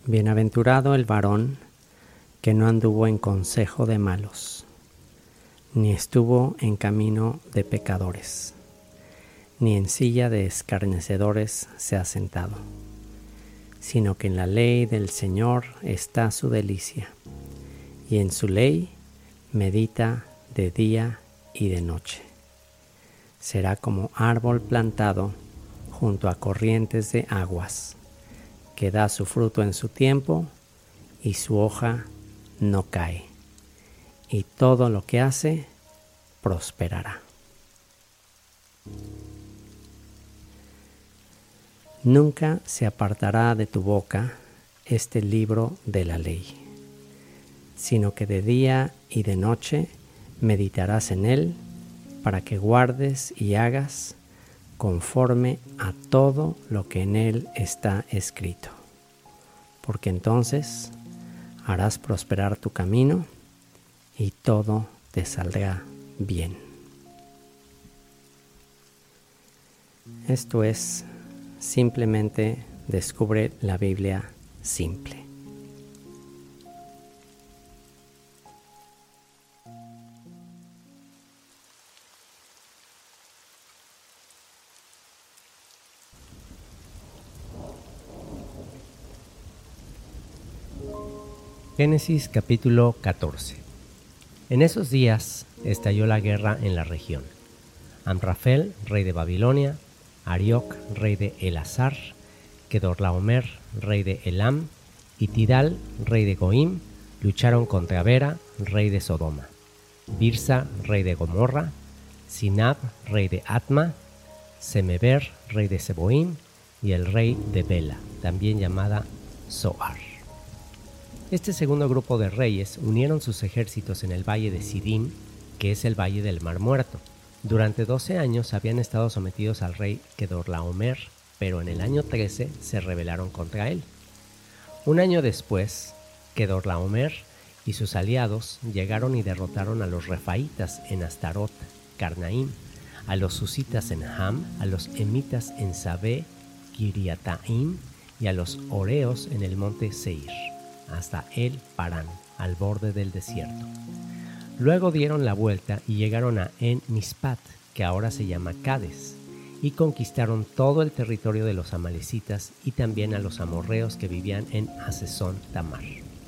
Bienaventurado el varón que no anduvo en consejo de malos, ni estuvo en camino de pecadores, ni en silla de escarnecedores se ha sentado, sino que en la ley del Señor está su delicia, y en su ley medita de día y de noche. Será como árbol plantado junto a corrientes de aguas, que da su fruto en su tiempo y su hoja no cae, y todo lo que hace prosperará. Nunca se apartará de tu boca este libro de la ley, sino que de día y de noche meditarás en él, para que guardes y hagas conforme a todo lo que en él está escrito, porque entonces harás prosperar tu camino y todo te saldrá bien. Esto es simplemente descubre la Biblia simple. Génesis capítulo 14. En esos días estalló la guerra en la región. Amrafel, rey de Babilonia, Arioc, rey de Elasar, Kedorlaomer, rey de Elam, y Tidal, rey de Goim, lucharon contra Bera, rey de Sodoma, Birsa, rey de Gomorra, Sinab, rey de Atma, Semeber, rey de Seboim, y el rey de Bela, también llamada Zoar. Este segundo grupo de reyes unieron sus ejércitos en el valle de Sidim, que es el valle del Mar Muerto. Durante 12 años habían estado sometidos al rey Kedorlaomer, pero en el año 13 se rebelaron contra él. Un año después, Kedorlaomer y sus aliados llegaron y derrotaron a los refaitas en Astarot, Carnaim, a los susitas en Ham, a los emitas en Sabé, Kiriataim, y a los oreos en el monte Seir, hasta el Parán, al borde del desierto. Luego dieron la vuelta y llegaron a En Mispat, que ahora se llama Cades, y conquistaron todo el territorio de los amalecitas y también a los amorreos que vivían en Hasezón Tamar.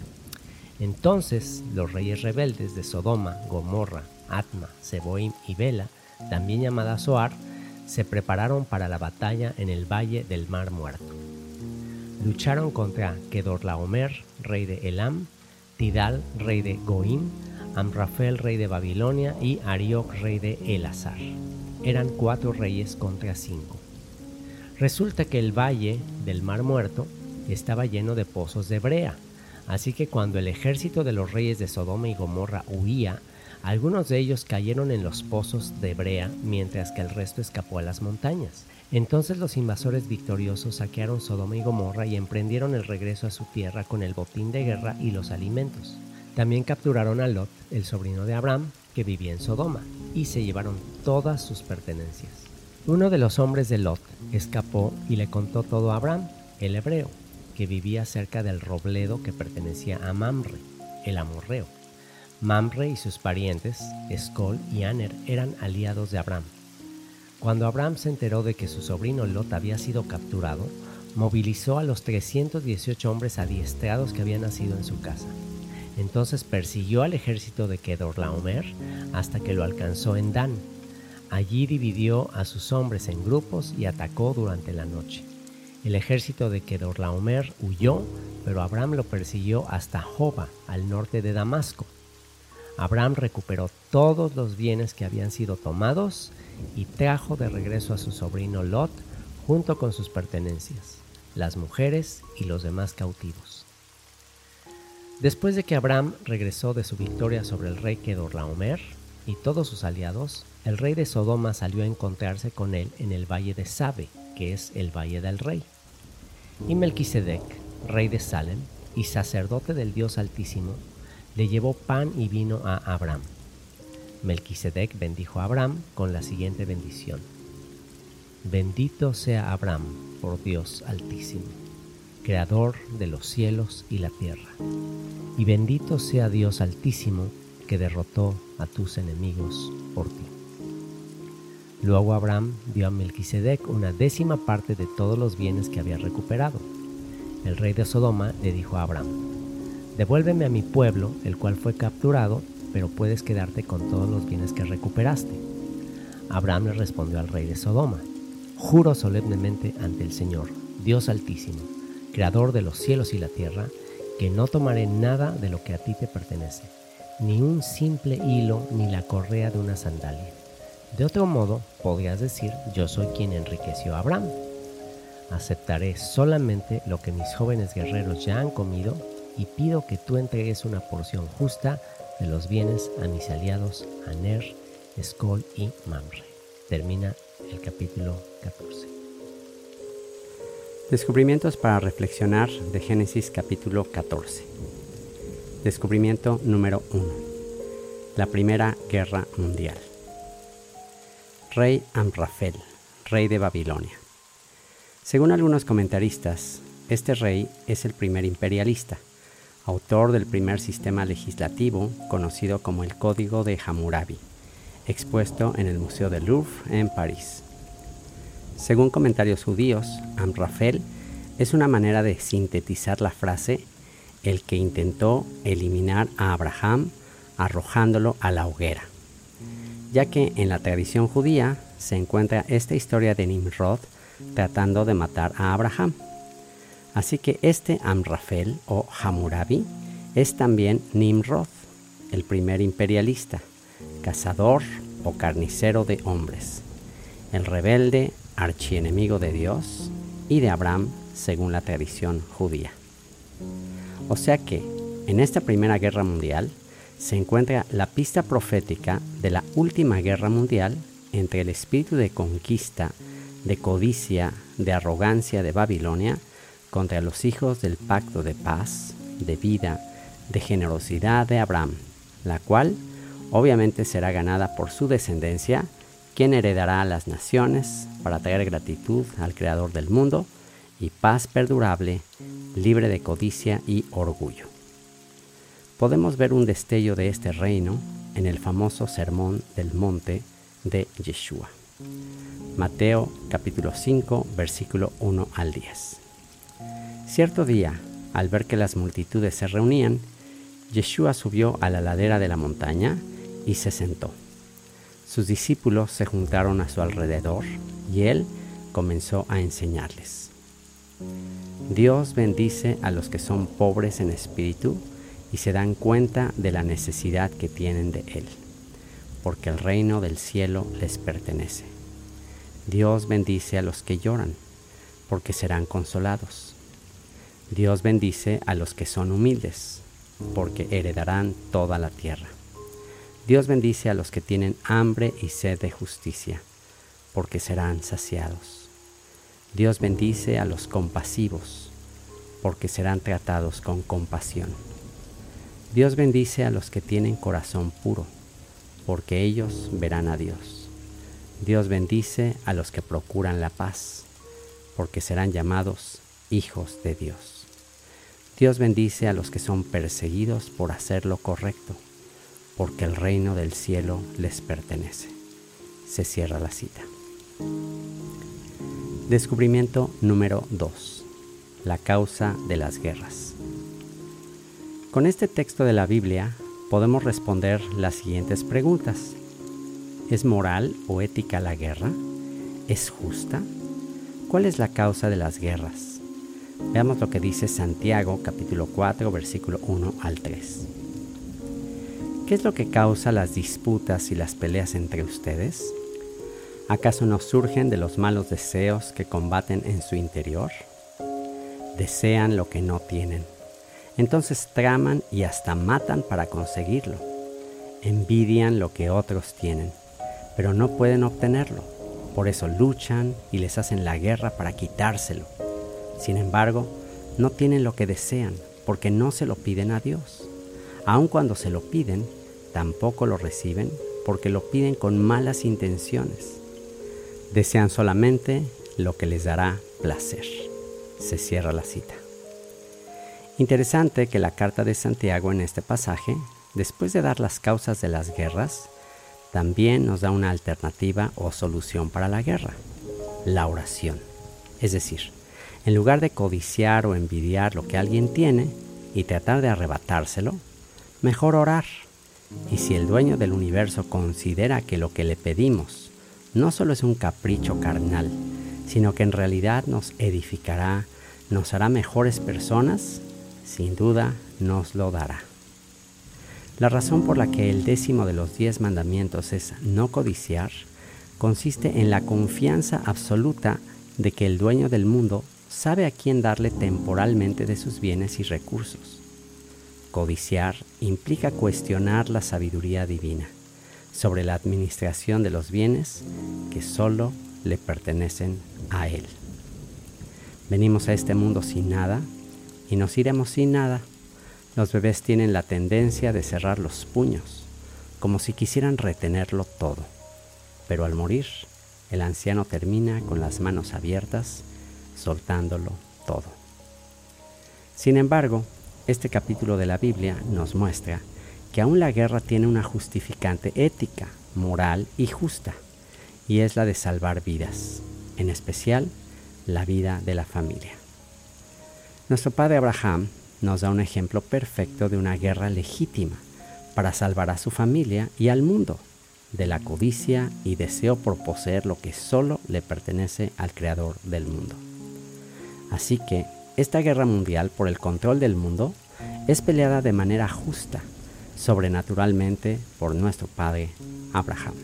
Entonces los reyes rebeldes de Sodoma, Gomorra, Atma, Seboim y Bela, también llamada Zoar, se prepararon para la batalla en el valle del Mar Muerto. Lucharon contra Kedorlaomer, rey de Elam, Tidal, rey de Goim, Amrafel, rey de Babilonia, y Arioc, rey de Elasar. Eran 4 reyes contra 5. Resulta que el valle del Mar Muerto estaba lleno de pozos de brea, así que cuando el ejército de los reyes de Sodoma y Gomorra huía, algunos de ellos cayeron en los pozos de brea, mientras que el resto escapó a las montañas. Entonces los invasores victoriosos saquearon Sodoma y Gomorra y emprendieron el regreso a su tierra con el botín de guerra y los alimentos. También capturaron a Lot, el sobrino de Abraham, que vivía en Sodoma, y se llevaron todas sus pertenencias. Uno de los hombres de Lot escapó y le contó todo a Abraham, el hebreo, que vivía cerca del robledo que pertenecía a Mamre, el amorreo. Mamre y sus parientes, Escol y Aner, eran aliados de Abraham. Cuando Abraham se enteró de que su sobrino Lot había sido capturado, movilizó a los 318 hombres adiestrados que habían nacido en su casa. Entonces persiguió al ejército de Kedorlaomer hasta que lo alcanzó en Dan. Allí dividió a sus hombres en grupos y atacó durante la noche. El ejército de Kedorlaomer huyó, pero Abraham lo persiguió hasta Joba, al norte de Damasco. Abraham recuperó todos los bienes que habían sido tomados y trajo de regreso a su sobrino Lot junto con sus pertenencias, las mujeres y los demás cautivos. Después de que Abraham regresó de su victoria sobre el rey Kedorlaomer y todos sus aliados, el rey de Sodoma salió a encontrarse con él en el valle de Sabe, que es el valle del rey. Y Melquisedec, rey de Salem y sacerdote del Dios Altísimo, le llevó pan y vino a Abraham. Melquisedec bendijo a Abraham con la siguiente bendición: Bendito sea Abraham por Dios Altísimo. Creador de los cielos y la tierra. Y bendito sea Dios Altísimo, que derrotó a tus enemigos por ti. Luego Abraham dio a Melquisedec una 10ª parte de todos los bienes que había recuperado. El rey de Sodoma le dijo a Abraham: devuélveme a mi pueblo, el cual fue capturado, pero puedes quedarte con todos los bienes que recuperaste. Abraham le respondió al rey de Sodoma: juro solemnemente ante el Señor, Dios Altísimo, Creador de los cielos y la tierra, que no tomaré nada de lo que a ti te pertenece, ni un simple hilo ni la correa de una sandalia. De otro modo, podrías decir: yo soy quien enriqueció a Abraham. Aceptaré solamente lo que mis jóvenes guerreros ya han comido y pido que tú entregues una porción justa de los bienes a mis aliados Aner, Escol y Mamre. Termina el capítulo 14. Descubrimientos para reflexionar de Génesis capítulo 14. Descubrimiento número 1. La Primera Guerra Mundial. Rey Amrafel, rey de Babilonia. Según algunos comentaristas, este rey es el primer imperialista, autor del primer sistema legislativo conocido como el Código de Hammurabi, expuesto en el Museo del Louvre en París. Según comentarios judíos, Amrafel es una manera de sintetizar la frase el que intentó eliminar a Abraham arrojándolo a la hoguera, ya que en la tradición judía se encuentra esta historia de Nimrod tratando de matar a Abraham. Así que este Amrafel o Hammurabi es también Nimrod, el primer imperialista, cazador o carnicero de hombres, el rebelde archienemigo de Dios y de Abraham según la tradición judía. O sea que en esta Primera Guerra Mundial se encuentra la pista profética de la última guerra mundial entre el espíritu de conquista, de codicia, de arrogancia de Babilonia contra los hijos del pacto de paz, de vida, de generosidad de Abraham, la cual obviamente será ganada por su descendencia, quien heredará a las naciones para traer gratitud al Creador del mundo y paz perdurable, libre de codicia y orgullo. Podemos ver un destello de este reino en el famoso Sermón del Monte de Yeshua. Mateo capítulo 5, versículo 1 al 10. Cierto día, al ver que las multitudes se reunían, Yeshua subió a la ladera de la montaña y se sentó. Sus discípulos se juntaron a su alrededor y él comenzó a enseñarles. Dios bendice a los que son pobres en espíritu y se dan cuenta de la necesidad que tienen de él, porque el reino del cielo les pertenece. Dios bendice a los que lloran, porque serán consolados. Dios bendice a los que son humildes, porque heredarán toda la tierra. Dios bendice a los que tienen hambre y sed de justicia, porque serán saciados. Dios bendice a los compasivos, porque serán tratados con compasión. Dios bendice a los que tienen corazón puro, porque ellos verán a Dios. Dios bendice a los que procuran la paz, porque serán llamados hijos de Dios. Dios bendice a los que son perseguidos por hacer lo correcto, porque el reino del cielo les pertenece. Se cierra la cita. Descubrimiento número 2. La causa de las guerras. Con este texto de la Biblia podemos responder las siguientes preguntas. ¿Es moral o ética la guerra? ¿Es justa? ¿Cuál es la causa de las guerras? Veamos lo que dice Santiago capítulo 4 versículo 1 al 3. ¿Qué es lo que causa las disputas y las peleas entre ustedes? ¿Acaso no surgen de los malos deseos que combaten en su interior? Desean lo que no tienen. Entonces traman y hasta matan para conseguirlo. Envidian lo que otros tienen, pero no pueden obtenerlo. Por eso luchan y les hacen la guerra para quitárselo. Sin embargo, no tienen lo que desean porque no se lo piden a Dios. Aun cuando se lo piden, tampoco lo reciben porque lo piden con malas intenciones. Desean solamente lo que les dará placer. Se cierra la cita. Interesante que la carta de Santiago en este pasaje, después de dar las causas de las guerras, también nos da una alternativa o solución para la guerra: la oración. Es decir, en lugar de codiciar o envidiar lo que alguien tiene y tratar de arrebatárselo, mejor orar. Y si el dueño del universo considera que lo que le pedimos no solo es un capricho carnal, sino que en realidad nos edificará, nos hará mejores personas, sin duda nos lo dará. La razón por la que el 10º de los 10 mandamientos es no codiciar consiste en la confianza absoluta de que el dueño del mundo sabe a quién darle temporalmente de sus bienes y recursos. Codiciar implica cuestionar la sabiduría divina sobre la administración de los bienes que solo le pertenecen a Él. Venimos a este mundo sin nada y nos iremos sin nada. Los bebés tienen la tendencia de cerrar los puños, como si quisieran retenerlo todo. Pero al morir, el anciano termina con las manos abiertas, soltándolo todo. Sin embargo, este capítulo de la Biblia nos muestra que aún la guerra tiene una justificante ética, moral y justa, y es la de salvar vidas, en especial la vida de la familia. Nuestro padre Abraham nos da un ejemplo perfecto de una guerra legítima para salvar a su familia y al mundo de la codicia y deseo por poseer lo que solo le pertenece al Creador del mundo. Así que esta guerra mundial por el control del mundo es peleada de manera justa, sobrenaturalmente por nuestro padre Abraham.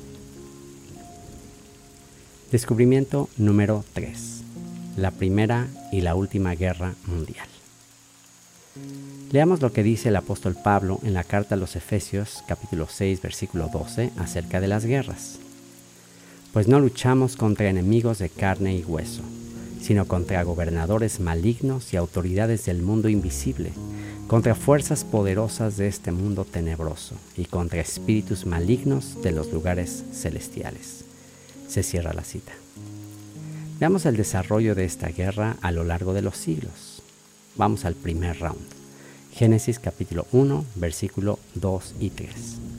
Descubrimiento número 3. La primera y la última guerra mundial. Leamos lo que dice el apóstol Pablo en la carta a los Efesios, capítulo 6, versículo 12, acerca de las guerras. Pues no luchamos contra enemigos de carne y hueso, sino contra gobernadores malignos y autoridades del mundo invisible, contra fuerzas poderosas de este mundo tenebroso y contra espíritus malignos de los lugares celestiales. Se cierra la cita. Veamos el desarrollo de esta guerra a lo largo de los siglos. Vamos al primer round. Génesis capítulo 1, versículo 2 y 3.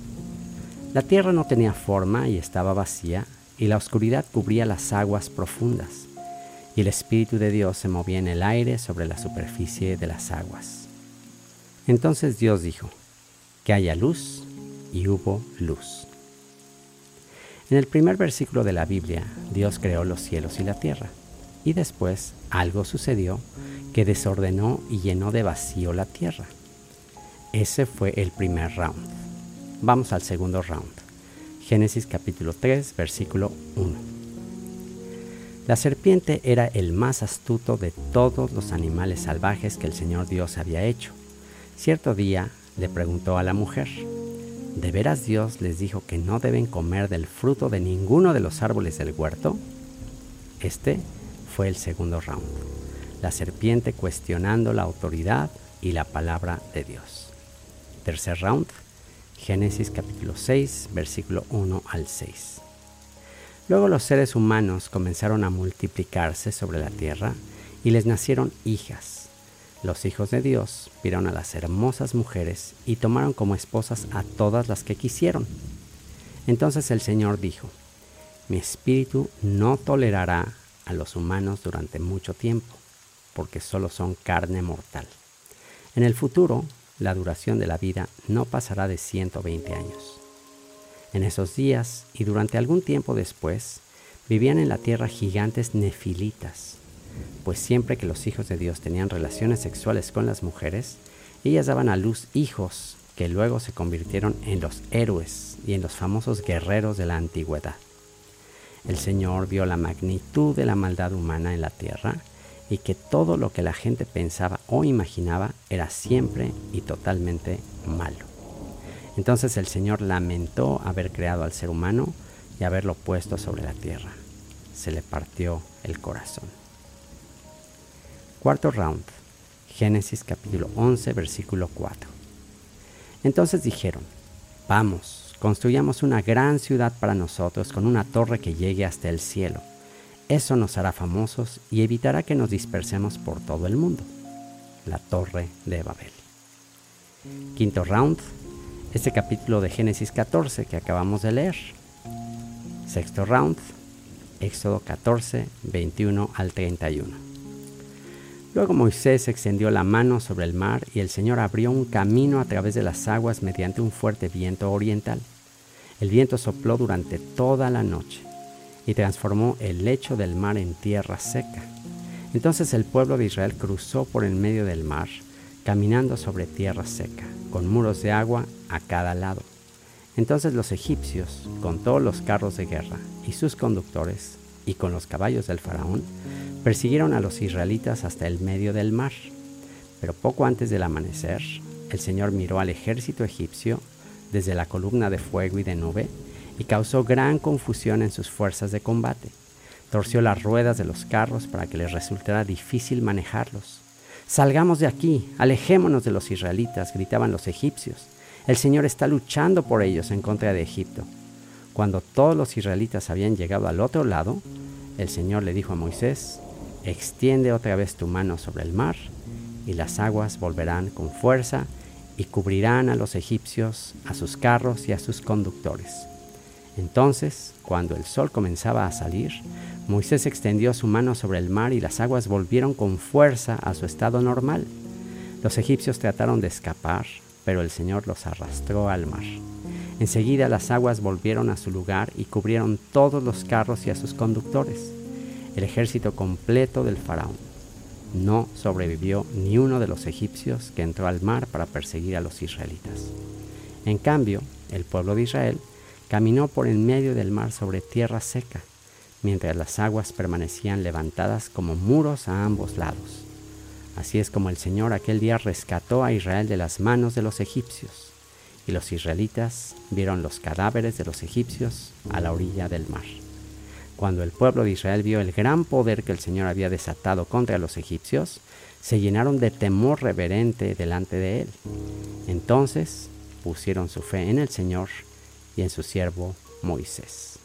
La tierra no tenía forma y estaba vacía, y la oscuridad cubría las aguas profundas, y el Espíritu de Dios se movía en el aire sobre la superficie de las aguas. Entonces Dios dijo: que haya luz, y hubo luz. En el primer versículo de la Biblia, Dios creó los cielos y la tierra, y después algo sucedió que desordenó y llenó de vacío la tierra. Ese fue el primer round. Vamos al segundo round. Génesis capítulo 3, versículo 1. La serpiente era el más astuto de todos los animales salvajes que el Señor Dios había hecho. Cierto día le preguntó a la mujer: ¿de veras Dios les dijo que no deben comer del fruto de ninguno de los árboles del huerto? Este fue el segundo round. La serpiente cuestionando la autoridad y la palabra de Dios. Tercer round. Génesis capítulo 6, versículo 1 al 6. Luego los seres humanos comenzaron a multiplicarse sobre la tierra y les nacieron hijas. Los hijos de Dios vieron a las hermosas mujeres y tomaron como esposas a todas las que quisieron. Entonces el Señor dijo: mi espíritu no tolerará a los humanos durante mucho tiempo, porque solo son carne mortal. En el futuro, la duración de la vida no pasará de 120 años. En esos días y durante algún tiempo después, vivían en la tierra gigantes nefilitas, pues siempre que los hijos de Dios tenían relaciones sexuales con las mujeres, ellas daban a luz hijos que luego se convirtieron en los héroes y en los famosos guerreros de la antigüedad. El Señor vio la magnitud de la maldad humana en la tierra y que todo lo que la gente pensaba o imaginaba era siempre y totalmente malo. Entonces el Señor lamentó haber creado al ser humano y haberlo puesto sobre la tierra. Se le partió el corazón. Cuarto round. Génesis capítulo 11, versículo 4. Entonces dijeron: vamos, construyamos una gran ciudad para nosotros con una torre que llegue hasta el cielo. Eso nos hará famosos y evitará que nos dispersemos por todo el mundo. la Torre de Babel. Quinto round, este capítulo de Génesis 14 que acabamos de leer. Sexto round, Éxodo 14, 21 al 31. Luego Moisés extendió la mano sobre el mar y el Señor abrió un camino a través de las aguas mediante un fuerte viento oriental. El viento sopló durante toda la noche y transformó el lecho del mar en tierra seca. Entonces el pueblo de Israel cruzó por en medio del mar, caminando sobre tierra seca, con muros de agua a cada lado. Entonces los egipcios, con todos los carros de guerra y sus conductores, y con los caballos del faraón, persiguieron a los israelitas hasta el medio del mar. Pero poco antes del amanecer, el Señor miró al ejército egipcio desde la columna de fuego y de nube y causó gran confusión en sus fuerzas de combate. Torció las ruedas de los carros para que les resultara difícil manejarlos. «Salgamos de aquí, alejémonos de los israelitas», gritaban los egipcios. «El Señor está luchando por ellos en contra de Egipto». Cuando todos los israelitas habían llegado al otro lado, el Señor le dijo a Moisés: «Extiende otra vez tu mano sobre el mar, y las aguas volverán con fuerza y cubrirán a los egipcios, a sus carros y a sus conductores». Entonces, cuando el sol comenzaba a salir, Moisés extendió su mano sobre el mar y las aguas volvieron con fuerza a su estado normal. Los egipcios trataron de escapar, pero el Señor los arrastró al mar. Enseguida las aguas volvieron a su lugar y cubrieron todos los carros y a sus conductores. El ejército completo del faraón. No sobrevivió ni uno de los egipcios que entró al mar para perseguir a los israelitas. En cambio, el pueblo de Israel caminó por en medio del mar sobre tierra seca, mientras las aguas permanecían levantadas como muros a ambos lados. Así es como el Señor aquel día rescató a Israel de las manos de los egipcios, y los israelitas vieron los cadáveres de los egipcios a la orilla del mar. Cuando el pueblo de Israel vio el gran poder que el Señor había desatado contra los egipcios, se llenaron de temor reverente delante de él. Entonces pusieron su fe en el Señor y en su siervo Moisés.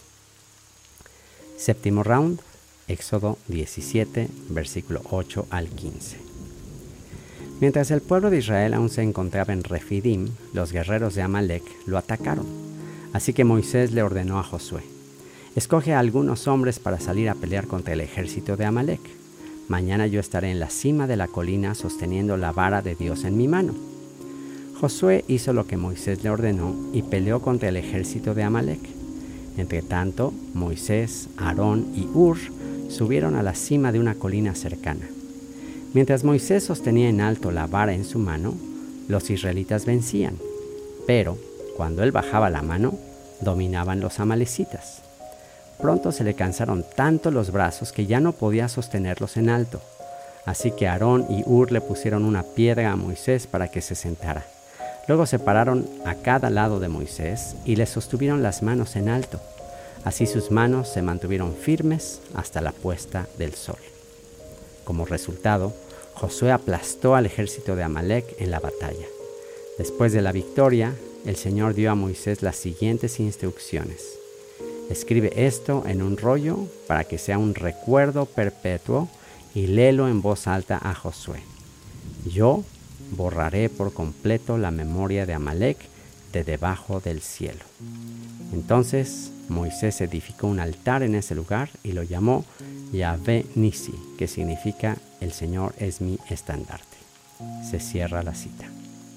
Séptimo round, Éxodo 17, versículo 8 al 15. Mientras el pueblo de Israel aún se encontraba en Refidim, los guerreros de Amalek lo atacaron. Así que Moisés le ordenó a Josué: «Escoge a algunos hombres para salir a pelear contra el ejército de Amalek. Mañana yo estaré en la cima de la colina sosteniendo la vara de Dios en mi mano». Josué hizo lo que Moisés le ordenó y peleó contra el ejército de Amalek. Entre tanto, Moisés, Aarón y Hur subieron a la cima de una colina cercana. Mientras Moisés sostenía en alto la vara en su mano, los israelitas vencían, pero cuando él bajaba la mano, dominaban los amalecitas. Pronto se le cansaron tanto los brazos que ya no podía sostenerlos en alto. Así que Aarón y Hur le pusieron una piedra a Moisés para que se sentara. Luego se pararon a cada lado de Moisés y le sostuvieron las manos en alto. Así sus manos se mantuvieron firmes hasta la puesta del sol. Como resultado, Josué aplastó al ejército de Amalek en la batalla. Después de la victoria, el Señor dio a Moisés las siguientes instrucciones: «Escribe esto en un rollo para que sea un recuerdo perpetuo y léelo en voz alta a Josué. Yo borraré por completo la memoria de Amalek de debajo del cielo». Entonces Moisés edificó un altar en ese lugar y lo llamó Yahvé Nisi, que significa «El Señor es mi estandarte». Se cierra la cita.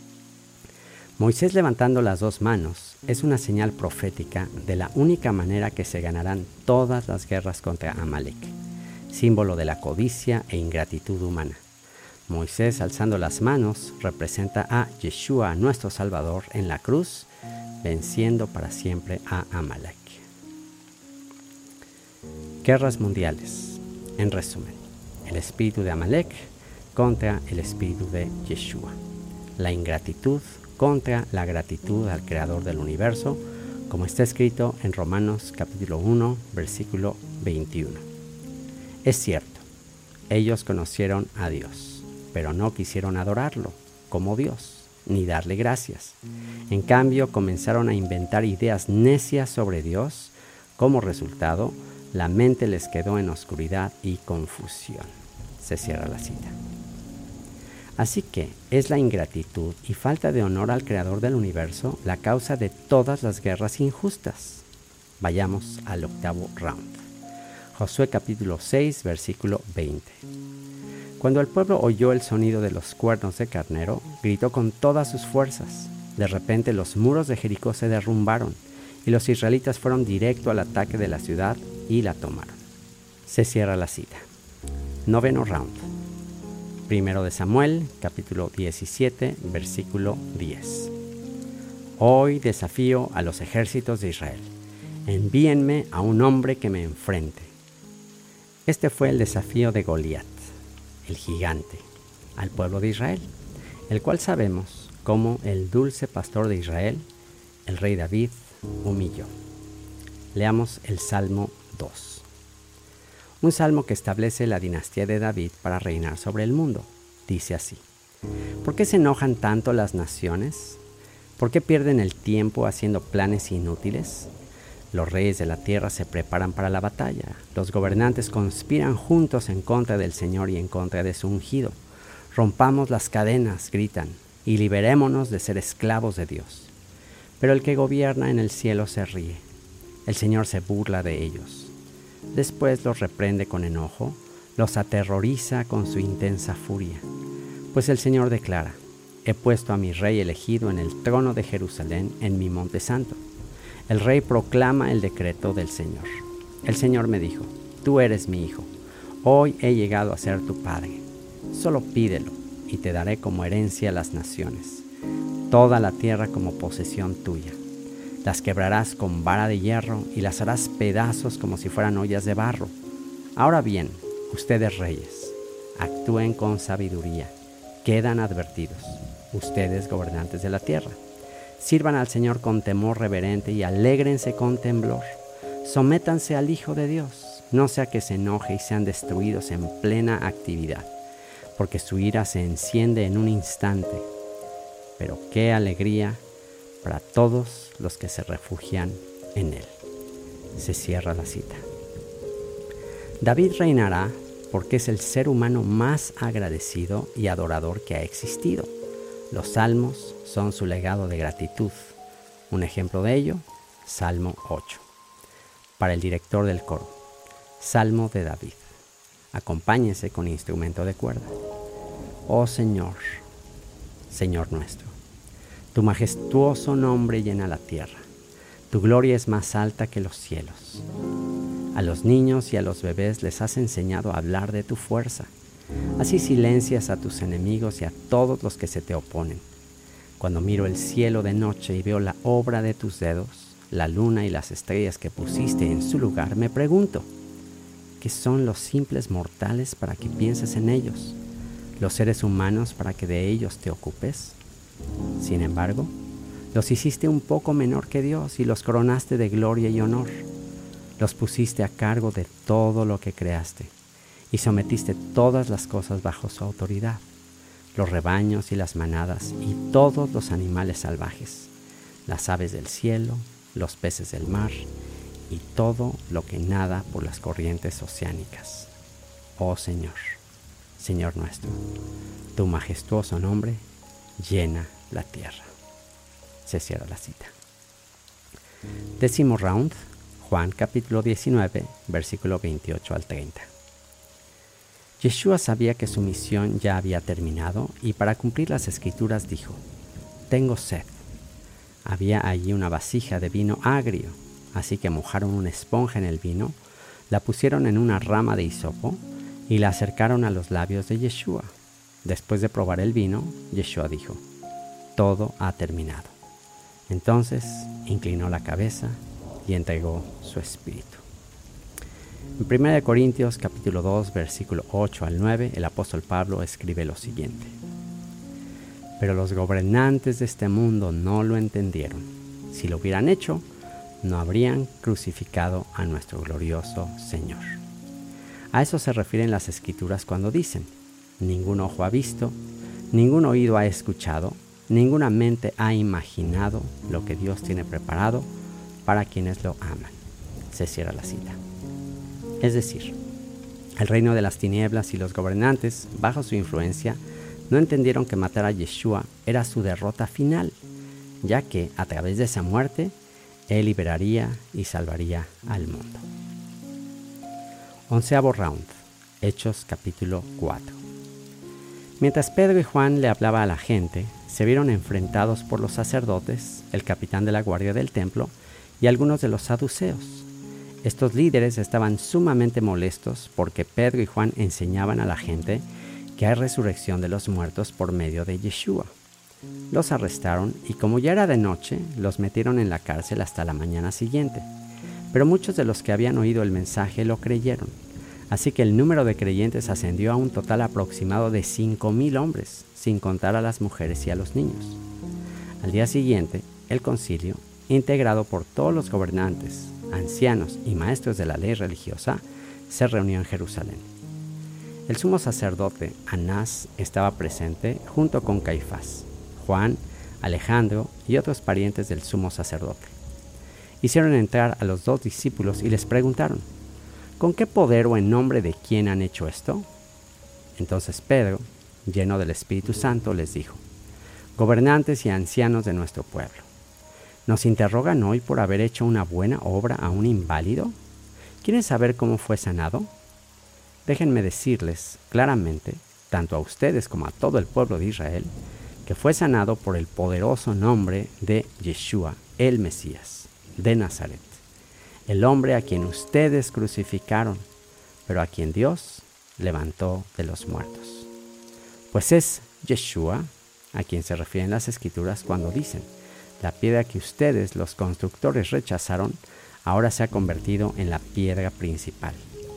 Moisés levantando las dos manos es una señal profética de la única manera que se ganarán todas las guerras contra Amalek, símbolo de la codicia e ingratitud humana. Moisés alzando las manos representa a Yeshua, nuestro Salvador, en la cruz, venciendo para siempre a Amalek. Guerras mundiales. En resumen, el espíritu de Amalek contra el espíritu de Yeshua. La ingratitud contra la gratitud al Creador del universo, como está escrito en Romanos capítulo 1, versículo 21. Es cierto, ellos conocieron a Dios, pero no quisieron adorarlo como Dios, ni darle gracias. En cambio, comenzaron a inventar ideas necias sobre Dios. Como resultado, la mente les quedó en oscuridad y confusión. Se cierra la cita. Así que es la ingratitud y falta de honor al Creador del universo la causa de todas las guerras injustas. Vayamos al octavo round. Josué capítulo 6, versículo 20. Cuando el pueblo oyó el sonido de los cuernos de carnero, gritó con todas sus fuerzas. De repente los muros de Jericó se derrumbaron y los israelitas fueron directo al ataque de la ciudad y la tomaron. Se cierra la cita. Noveno round. Primero de Samuel, capítulo 17, versículo 10. Hoy desafío a los ejércitos de Israel. Envíenme a un hombre que me enfrente. Este fue el desafío de Goliat, el gigante, al pueblo de Israel, el cual sabemos cómo el dulce pastor de Israel, el rey David, humilló. Leamos el Salmo 2. Un salmo que establece la dinastía de David para reinar sobre el mundo. Dice así: ¿Por qué se enojan tanto las naciones? ¿Por qué pierden el tiempo haciendo planes inútiles? Los reyes de la tierra se preparan para la batalla. Los gobernantes conspiran juntos en contra del Señor y en contra de su ungido. Rompamos las cadenas, gritan, y liberémonos de ser esclavos de Dios. Pero el que gobierna en el cielo se ríe. El Señor se burla de ellos. Después los reprende con enojo, los aterroriza con su intensa furia. Pues el Señor declara: he puesto a mi rey elegido en el trono de Jerusalén, en mi monte santo. El rey proclama el decreto del Señor. El Señor me dijo: tú eres mi hijo, hoy he llegado a ser tu padre. Solo pídelo y te daré como herencia las naciones, toda la tierra como posesión tuya. Las quebrarás con vara de hierro y las harás pedazos como si fueran ollas de barro. Ahora bien, ustedes reyes, actúen con sabiduría, quedan advertidos, ustedes gobernantes de la tierra. Sirvan al Señor con temor reverente y alégrense con temblor. Sométanse al Hijo de Dios, no sea que se enoje y sean destruidos en plena actividad, porque su ira se enciende en un instante. Pero qué alegría para todos los que se refugian en Él. Se cierra la cita. David reinará porque es el ser humano más agradecido y adorador que ha existido. Los salmos son su legado de gratitud. Un ejemplo de ello, Salmo 8. Para el director del coro, Salmo de David. Acompáñese con instrumento de cuerda. Oh Señor, Señor nuestro, tu majestuoso nombre llena la tierra. Tu gloria es más alta que los cielos. A los niños y a los bebés les has enseñado a hablar de tu fuerza. Así silencias a tus enemigos y a todos los que se te oponen. Cuando miro el cielo de noche y veo la obra de tus dedos, la luna y las estrellas que pusiste en su lugar, me pregunto: ¿qué son los simples mortales para que pienses en ellos? ¿Los seres humanos para que de ellos te ocupes? Sin embargo, los hiciste un poco menor que Dios y los coronaste de gloria y honor. Los pusiste a cargo de todo lo que creaste y sometiste todas las cosas bajo su autoridad, los rebaños y las manadas y todos los animales salvajes, las aves del cielo, los peces del mar y todo lo que nada por las corrientes oceánicas. Oh Señor, Señor nuestro, tu majestuoso nombre llena la tierra. Se cierra la cita. 10º round, Juan capítulo 19, versículo 28 al 30. Yeshua sabía que su misión ya había terminado y para cumplir las escrituras dijo: tengo sed. Había allí una vasija de vino agrio, así que mojaron una esponja en el vino, la pusieron en una rama de hisopo y la acercaron a los labios de Yeshua. Después de probar el vino, Yeshua dijo: todo ha terminado. Entonces inclinó la cabeza y entregó su espíritu. En 1 Corintios capítulo 2, versículo 8 al 9, el apóstol Pablo escribe lo siguiente: pero los gobernantes de este mundo no lo entendieron. Si lo hubieran hecho, no habrían crucificado a nuestro glorioso Señor. A eso se refieren las Escrituras cuando dicen: ningún ojo ha visto, ningún oído ha escuchado, ninguna mente ha imaginado lo que Dios tiene preparado para quienes lo aman. Se cierra la cita. Es decir, el reino de las tinieblas y los gobernantes, bajo su influencia, no entendieron que matar a Yeshua era su derrota final, ya que a través de esa muerte, Él liberaría y salvaría al mundo. 11º round, Hechos capítulo 4. Mientras Pedro y Juan le hablaba a la gente, se vieron enfrentados por los sacerdotes, el capitán de la guardia del templo y algunos de los saduceos. Estos líderes estaban sumamente molestos porque Pedro y Juan enseñaban a la gente que hay resurrección de los muertos por medio de Yeshua. Los arrestaron y como ya era de noche, los metieron en la cárcel hasta la mañana siguiente. Pero muchos de los que habían oído el mensaje lo creyeron. Así que el número de creyentes ascendió a un total aproximado de 5,000 hombres, sin contar a las mujeres y a los niños. Al día siguiente, el concilio, integrado por todos los gobernantes, ancianos y maestros de la ley religiosa, se reunió en Jerusalén. El sumo sacerdote Anás estaba presente junto con Caifás, Juan, Alejandro y otros parientes del sumo sacerdote. Hicieron entrar a los 2 discípulos y les preguntaron: ¿con qué poder o en nombre de quién han hecho esto? Entonces Pedro, lleno del Espíritu Santo, les dijo: gobernantes y ancianos de nuestro pueblo, ¿nos interrogan hoy por haber hecho una buena obra a un inválido? ¿Quieren saber cómo fue sanado? Déjenme decirles claramente, tanto a ustedes como a todo el pueblo de Israel, que fue sanado por el poderoso nombre de Yeshua, el Mesías, de Nazaret, el hombre a quien ustedes crucificaron, pero a quien Dios levantó de los muertos. Pues es Yeshua a quien se refieren las Escrituras cuando dicen: la piedra que ustedes, los constructores, rechazaron, ahora se ha convertido en la piedra principal.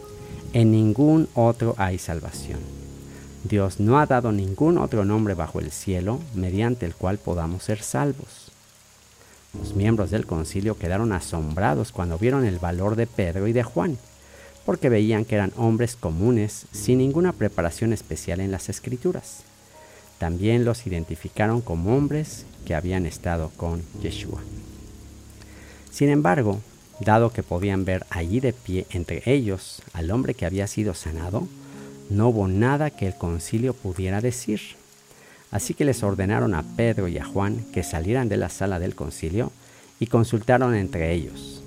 En ningún otro hay salvación. Dios no ha dado ningún otro nombre bajo el cielo mediante el cual podamos ser salvos. Los miembros del concilio quedaron asombrados cuando vieron el valor de Pedro y de Juan, porque veían que eran hombres comunes sin ninguna preparación especial en las Escrituras. También los identificaron como hombres que habían estado con Yeshua. Sin embargo, dado que podían ver allí de pie entre ellos al hombre que había sido sanado, no hubo nada que el concilio pudiera decir. Así que les ordenaron a Pedro y a Juan que salieran de la sala del concilio y consultaron entre ellos.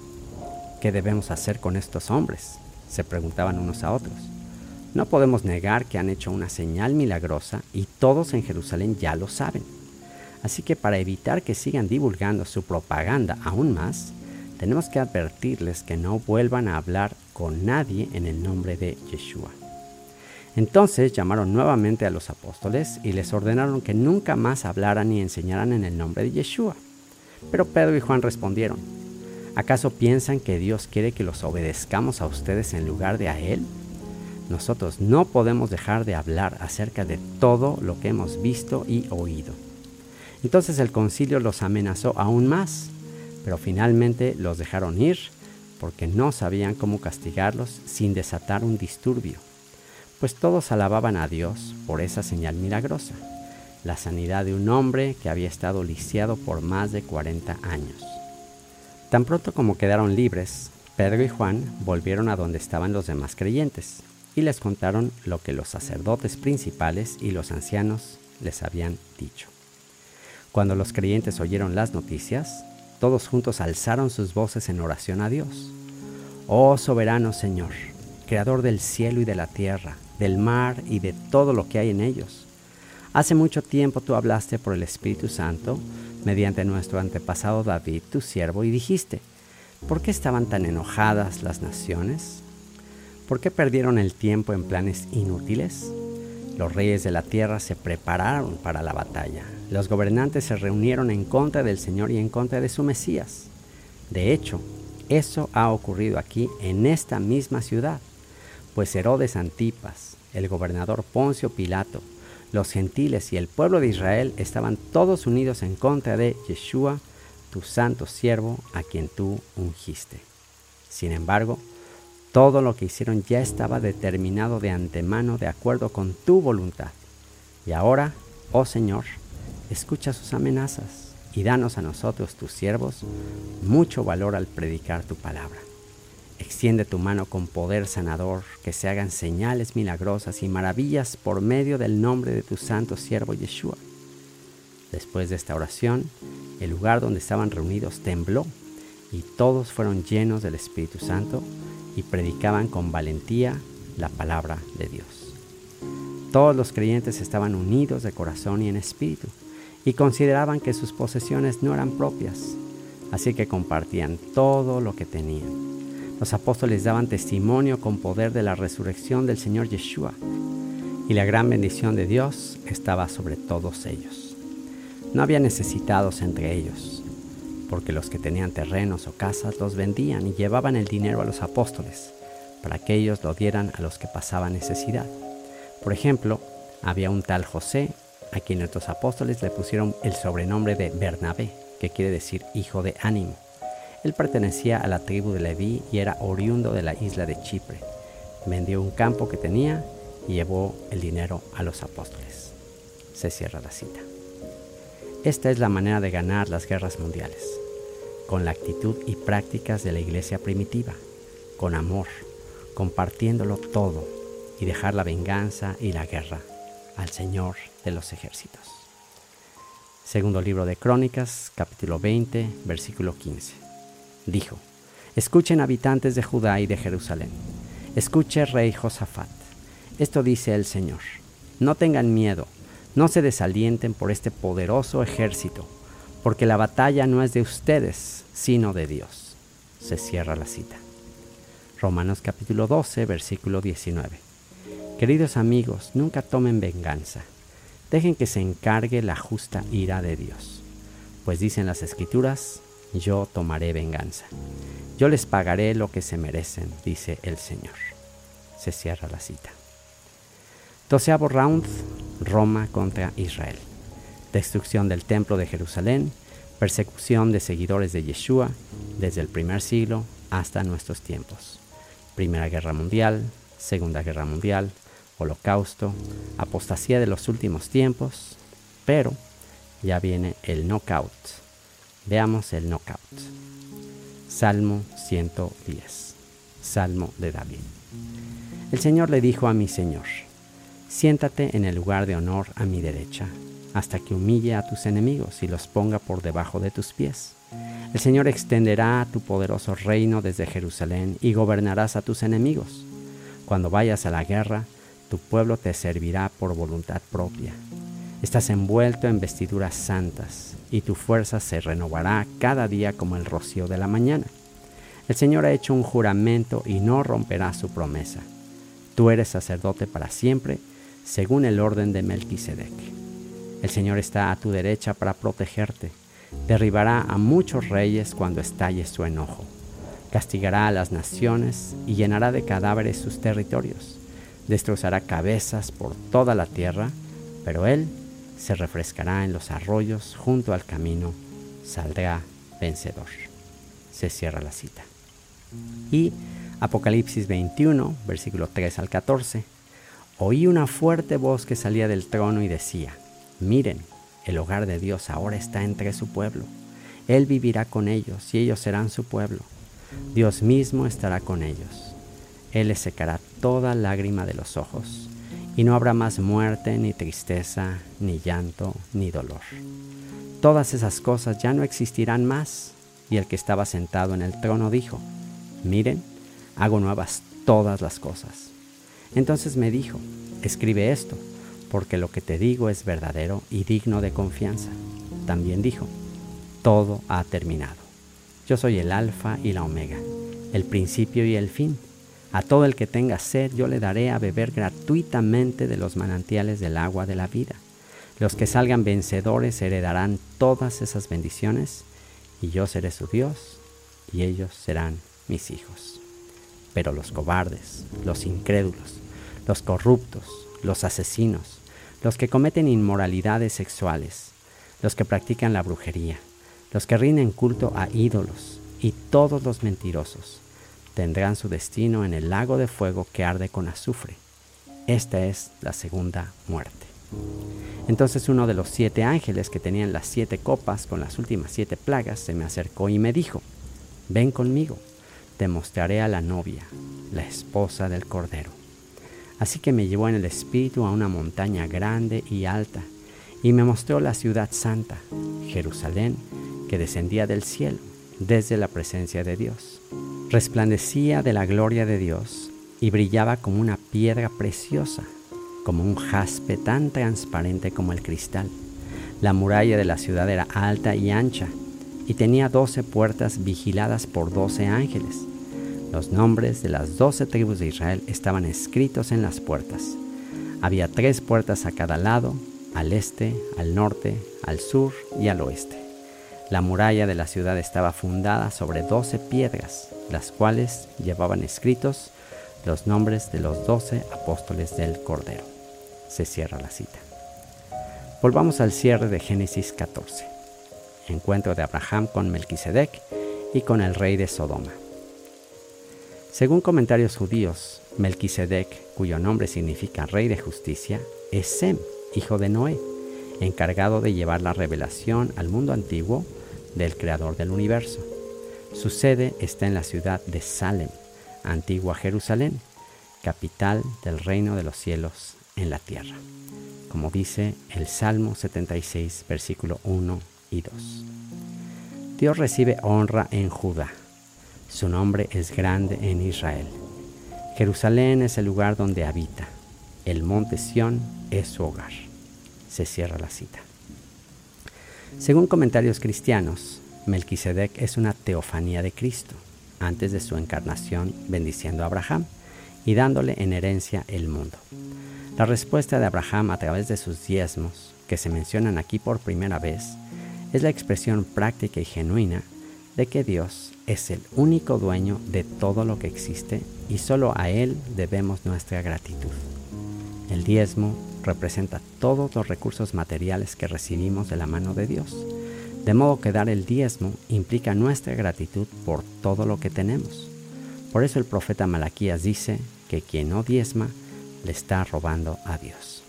¿Qué debemos hacer con estos hombres?, se preguntaban unos a otros. No podemos negar que han hecho una señal milagrosa y todos en Jerusalén ya lo saben. Así que para evitar que sigan divulgando su propaganda aún más, tenemos que advertirles que no vuelvan a hablar con nadie en el nombre de Yeshua. Entonces llamaron nuevamente a los apóstoles y les ordenaron que nunca más hablaran ni enseñaran en el nombre de Yeshua. Pero Pedro y Juan respondieron: ¿acaso piensan que Dios quiere que los obedezcamos a ustedes en lugar de a Él? Nosotros no podemos dejar de hablar acerca de todo lo que hemos visto y oído. Entonces el concilio los amenazó aún más, pero finalmente los dejaron ir porque no sabían cómo castigarlos sin desatar un disturbio, pues todos alababan a Dios por esa señal milagrosa, la sanidad de un hombre que había estado lisiado por más de 40 años. Tan pronto como quedaron libres, Pedro y Juan volvieron a donde estaban los demás creyentes y les contaron lo que los sacerdotes principales y los ancianos les habían dicho. Cuando los creyentes oyeron las noticias, todos juntos alzaron sus voces en oración a Dios. Oh soberano Señor, creador del cielo y de la tierra, del mar y de todo lo que hay en ellos. Hace mucho tiempo tú hablaste por el Espíritu Santo mediante nuestro antepasado David, tu siervo, y dijiste: ¿por qué estaban tan enojadas las naciones? ¿Por qué perdieron el tiempo en planes inútiles? Los reyes de la tierra se prepararon para la batalla. Los gobernantes se reunieron en contra del Señor y en contra de su Mesías. De hecho, eso ha ocurrido aquí en esta misma ciudad, pues Herodes Antipas, el gobernador Poncio Pilato, los gentiles y el pueblo de Israel estaban todos unidos en contra de Yeshua, tu santo siervo, a quien tú ungiste. Sin embargo, todo lo que hicieron ya estaba determinado de antemano de acuerdo con tu voluntad. Y ahora, oh Señor, escucha sus amenazas y danos a nosotros, tus siervos, mucho valor al predicar tu palabra. Extiende tu mano con poder sanador, que se hagan señales milagrosas y maravillas por medio del nombre de tu santo siervo Yeshua. Después de esta oración, el lugar donde estaban reunidos tembló y todos fueron llenos del Espíritu Santo y predicaban con valentía la palabra de Dios. Todos los creyentes estaban unidos de corazón y en espíritu y consideraban que sus posesiones no eran propias, así que compartían todo lo que tenían. Los apóstoles daban testimonio con poder de la resurrección del Señor Yeshua, y la gran bendición de Dios estaba sobre todos ellos. No había necesitados entre ellos, porque los que tenían terrenos o casas los vendían y llevaban el dinero a los apóstoles, para que ellos lo dieran a los que pasaban necesidad. Por ejemplo, había un tal José, a quien nuestros apóstoles le pusieron el sobrenombre de Bernabé, que quiere decir hijo de ánimo. Él pertenecía a la tribu de Leví y era oriundo de la isla de Chipre. Vendió un campo que tenía y llevó el dinero a los apóstoles. Se cierra la cita. Esta es la manera de ganar las guerras mundiales, con la actitud y prácticas de la iglesia primitiva, con amor, compartiéndolo todo y dejar la venganza y la guerra al Señor de los ejércitos. Segundo libro de Crónicas, capítulo 20, versículo 15. Dijo: escuchen, habitantes de Judá y de Jerusalén. Escuche, rey Josafat. Esto dice el Señor: no tengan miedo, no se desalienten por este poderoso ejército, porque la batalla no es de ustedes, sino de Dios. Se cierra la cita. Romanos capítulo 12, versículo 19. Queridos amigos, nunca tomen venganza. Dejen que se encargue la justa ira de Dios. Pues dicen las Escrituras: yo tomaré venganza. Yo les pagaré lo que se merecen, dice el Señor. Se cierra la cita. 12º round, Roma contra Israel. Destrucción del templo de Jerusalén, persecución de seguidores de Yeshua desde el primer siglo hasta nuestros tiempos. Primera Guerra Mundial, Segunda Guerra Mundial, Holocausto, apostasía de los últimos tiempos, pero ya viene el knockout. Veamos el knockout. Salmo 110. Salmo de David. El Señor le dijo a mi Señor: siéntate en el lugar de honor a mi derecha, hasta que humille a tus enemigos y los ponga por debajo de tus pies. El Señor extenderá tu poderoso reino desde Jerusalén y gobernarás a tus enemigos. Cuando vayas a la guerra, tu pueblo te servirá por voluntad propia. Estás envuelto en vestiduras santas, y tu fuerza se renovará cada día como el rocío de la mañana. El Señor ha hecho un juramento y no romperá su promesa. Tú eres sacerdote para siempre, según el orden de Melquisedec. El Señor está a tu derecha para protegerte. Derribará a muchos reyes cuando estalle su enojo. Castigará a las naciones y llenará de cadáveres sus territorios. Destrozará cabezas por toda la tierra, pero Él se refrescará en los arroyos junto al camino, saldrá vencedor. Se cierra la cita. Y Apocalipsis 21, versículo 3 al 14. Oí una fuerte voz que salía del trono y decía: miren, el hogar de Dios ahora está entre su pueblo. Él vivirá con ellos y ellos serán su pueblo. Dios mismo estará con ellos. Él les secará toda lágrima de los ojos. Y no habrá más muerte, ni tristeza, ni llanto, ni dolor. Todas esas cosas ya no existirán más. Y el que estaba sentado en el trono dijo: miren, hago nuevas todas las cosas. Entonces me dijo: escribe esto, porque lo que te digo es verdadero y digno de confianza. También dijo: todo ha terminado. Yo soy el Alfa y la Omega, el principio y el fin. A todo el que tenga sed yo le daré a beber gratuitamente de los manantiales del agua de la vida. Los que salgan vencedores heredarán todas esas bendiciones, y yo seré su Dios, y ellos serán mis hijos. Pero los cobardes, los incrédulos, los corruptos, los asesinos, los que cometen inmoralidades sexuales, los que practican la brujería, los que rinden culto a ídolos y todos los mentirosos, tendrán su destino en el lago de fuego que arde con azufre. Esta es la segunda muerte. Entonces uno de los 7 ángeles que tenían las 7 copas con las últimas 7 plagas se me acercó y me dijo: ven conmigo, te mostraré a la novia, la esposa del Cordero. Así que me llevó en el espíritu a una montaña grande y alta, y me mostró la ciudad santa, Jerusalén, que descendía del cielo, desde la presencia de Dios. Resplandecía de la gloria de Dios, y brillaba como una piedra preciosa, como un jaspe tan transparente como el cristal. La muralla de la ciudad era alta y ancha, y tenía 12 puertas vigiladas por 12 ángeles. Los nombres de las 12 tribus de Israel estaban escritos en las puertas. Había 3 puertas a cada lado, al este, al norte, al sur y al oeste. La muralla de la ciudad estaba fundada sobre 12 piedras, las cuales llevaban escritos los nombres de los 12 apóstoles del Cordero. Se cierra la cita. Volvamos al cierre de Génesis 14. Encuentro de Abraham con Melquisedec y con el rey de Sodoma. Según comentarios judíos, Melquisedec, cuyo nombre significa rey de justicia, es Sem, hijo de Noé, encargado de llevar la revelación al mundo antiguo del creador del universo. Su sede está en la ciudad de Salem, antigua Jerusalén, capital del reino de los cielos en la tierra, como dice el Salmo 76, versículo 1 y 2. Dios recibe honra en Judá. Su nombre es grande en Israel. Jerusalén es el lugar donde habita. El monte Sión es su hogar. Se cierra la cita. Según comentarios cristianos, Melquisedec es una teofanía de Cristo, antes de su encarnación, bendiciendo a Abraham y dándole en herencia el mundo. La respuesta de Abraham a través de sus diezmos, que se mencionan aquí por primera vez, es la expresión práctica y genuina de que Dios es el único dueño de todo lo que existe y solo a Él debemos nuestra gratitud. El diezmo representa todos los recursos materiales que recibimos de la mano de Dios, de modo que dar el diezmo implica nuestra gratitud por todo lo que tenemos. Por eso el profeta Malaquías dice que quien no diezma le está robando a Dios.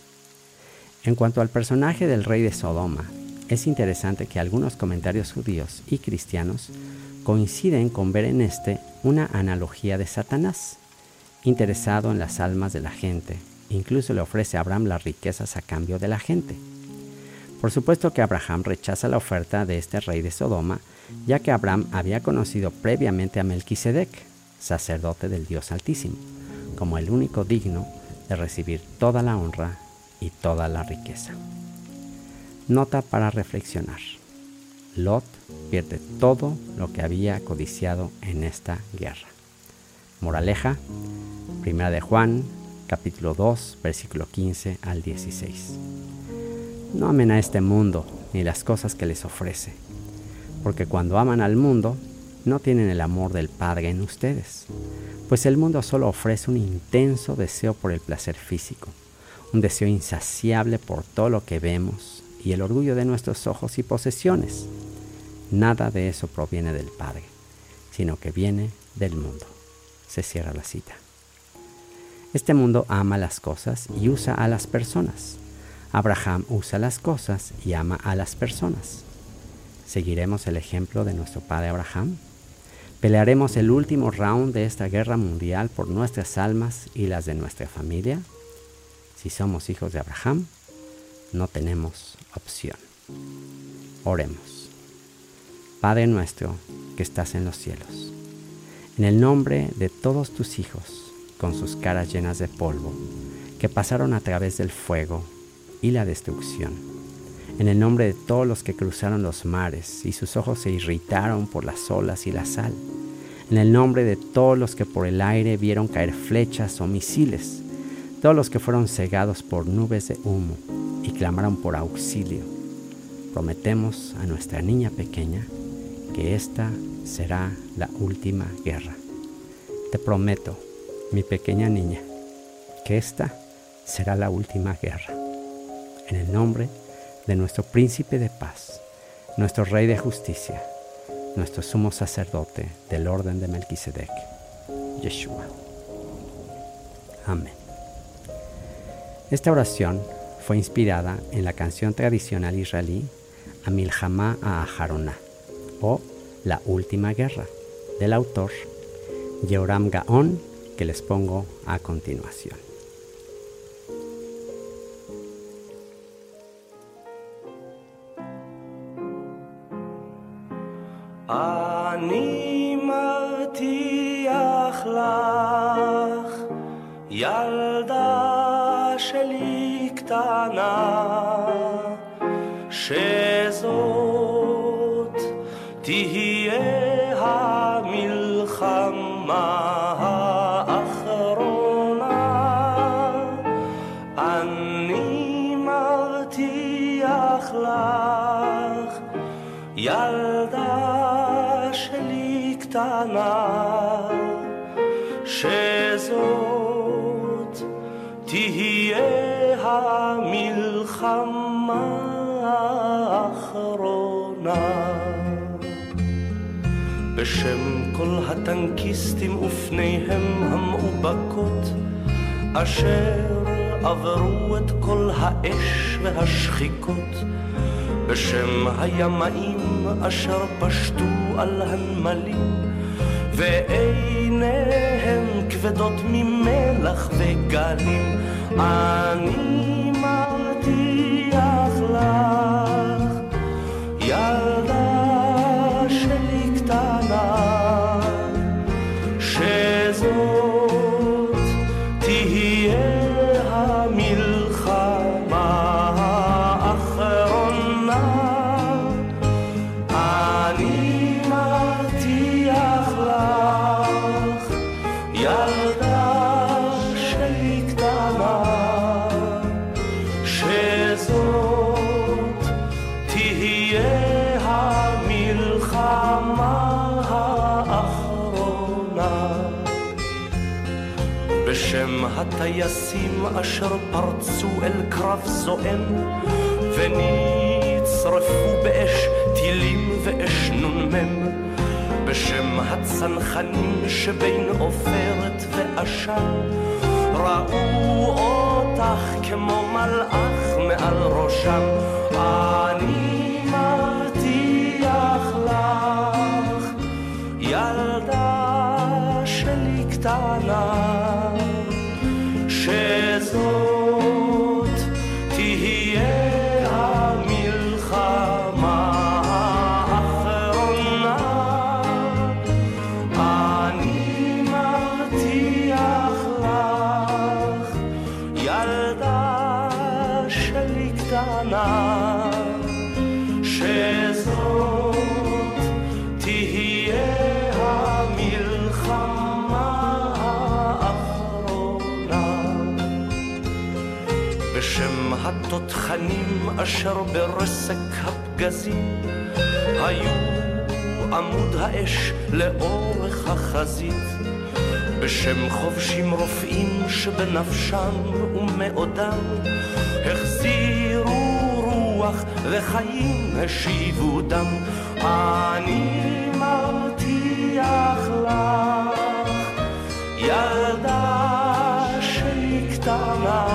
En cuanto al personaje del rey de Sodoma, es interesante que algunos comentarios judíos y cristianos coinciden con ver en este una analogía de Satanás, interesado en las almas de la gente. Incluso le ofrece a Abraham las riquezas a cambio de la gente. Por supuesto que Abraham rechaza la oferta de este rey de Sodoma, ya que Abraham había conocido previamente a Melquisedec, sacerdote del Dios Altísimo, como el único digno de recibir toda la honra y toda la riqueza. Nota para reflexionar. Lot pierde todo lo que había codiciado en esta guerra. Moraleja, 1 de Juan, capítulo 2, versículo 15 al 16. No amen a este mundo ni las cosas que les ofrece, porque cuando aman al mundo, no tienen el amor del Padre en ustedes, pues el mundo solo ofrece un intenso deseo por el placer físico, un deseo insaciable por todo lo que vemos y el orgullo de nuestros ojos y posesiones. Nada de eso proviene del Padre, sino que viene del mundo. Se cierra la cita. Este mundo ama las cosas y usa a las personas. Abraham usa las cosas y ama a las personas. ¿Seguiremos el ejemplo de nuestro padre Abraham? ¿Pelearemos el último round de esta guerra mundial por nuestras almas y las de nuestra familia? Si somos hijos de Abraham, no tenemos opción. Oremos. Padre nuestro que estás en los cielos, en el nombre de todos tus hijos, con sus caras llenas de polvo, que pasaron a través del fuego y la destrucción, en el nombre de todos los que cruzaron los mares y sus ojos se irritaron por las olas y la sal, en el nombre de todos los que por el aire vieron caer flechas o misiles, todos los que fueron cegados por nubes de humo y clamaron por auxilio, prometemos a nuestra niña pequeña que esta será la última guerra. Te prometo, mi pequeña niña, que esta será la última guerra. En el nombre de nuestro príncipe de paz, nuestro rey de justicia, nuestro sumo sacerdote del orden de Melquisedec, Yeshua. Amén. Esta oración fue inspirada en la canción tradicional israelí Amilhamá a Aharoná, o La Última Guerra, del autor Yehoram Gaon, que les pongo a continuación. אני מבטיח לך, ילדה שלי קטנה, שזאת תהיה המלחמה האחרונה. אני מבטיח לך, ילדה שלי קטנה, שזאת תהיה המלחמה האחרונה. בשם כל הטנקיסטים ופניהם המאובקות, אשר עברו את כל האש והשחיקות, בשם הימאים אשר פשטו על הנמלים, ועיניהם כבדות ממלח וגלים, אני מבטיח לך, ילדה שלי קטנה, שזאת תהיה המלחמה האחרונה. אני מבטיח לך, ילדה שלי קטנה, שזאת תהיה המלחמה האחרונה. בשם הטייסים אשר פרצו אל קרב זועם, ונצרפו באש טילים ואש נ"מ, בשם הצנחנים שבין עופרת ועשן, ראו אותך כמו מלאך מעל ראשם. אני מבטיח לך, ילדה שלי קטנה, שזאת תהיה המלחמה האחרונה. אני מבטיח לך, ילדה שלי קטנה, שזאת תהיה המלחמה האחרונה. בשם התותחנים אשר ברסק הפגזים, היו עמוד האש לאורך החזית, בשם חובשים רופאים שבנפשם ומאודם החזירו רוח וחיים השיבו דם. אני מבטיח לך, ילדה שלי קטנה,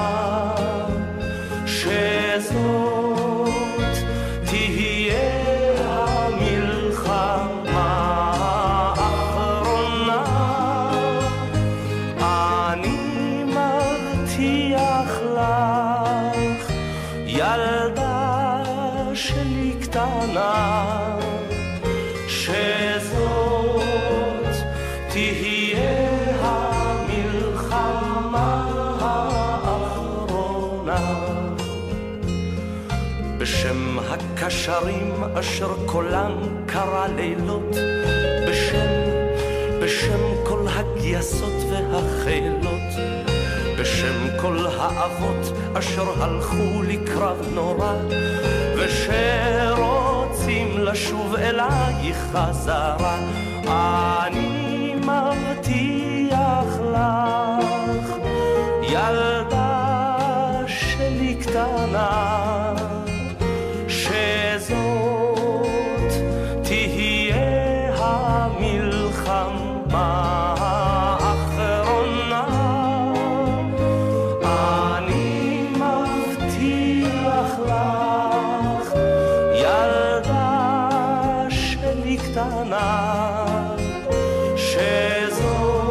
שזאת תהיה המלחמה האחרונה. אני מבטיח לך, ילדה שלי קטנה, שזאת תהיה המלחמה האחרונה. בשם הקשרים אשר קולם קרא לילות, בשם כל הגייסות והחילות, בשם כל האבות אשר הלכו לקרב נורא, ושרוצים לשוב אלייך חזרה. אני מבטיח לך, ילדה שלי קטנה, שזאת תהיה המלחמה האחרונה. אני מבטיח לך, ילדה שלי קטנה, שזאת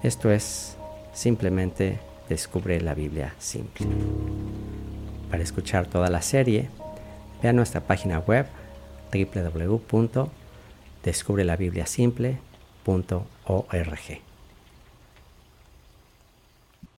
Esto es simplemente Descubre la Biblia Simple. Para escuchar toda la serie, ve a nuestra página web www.descubrelabibliasimple.org.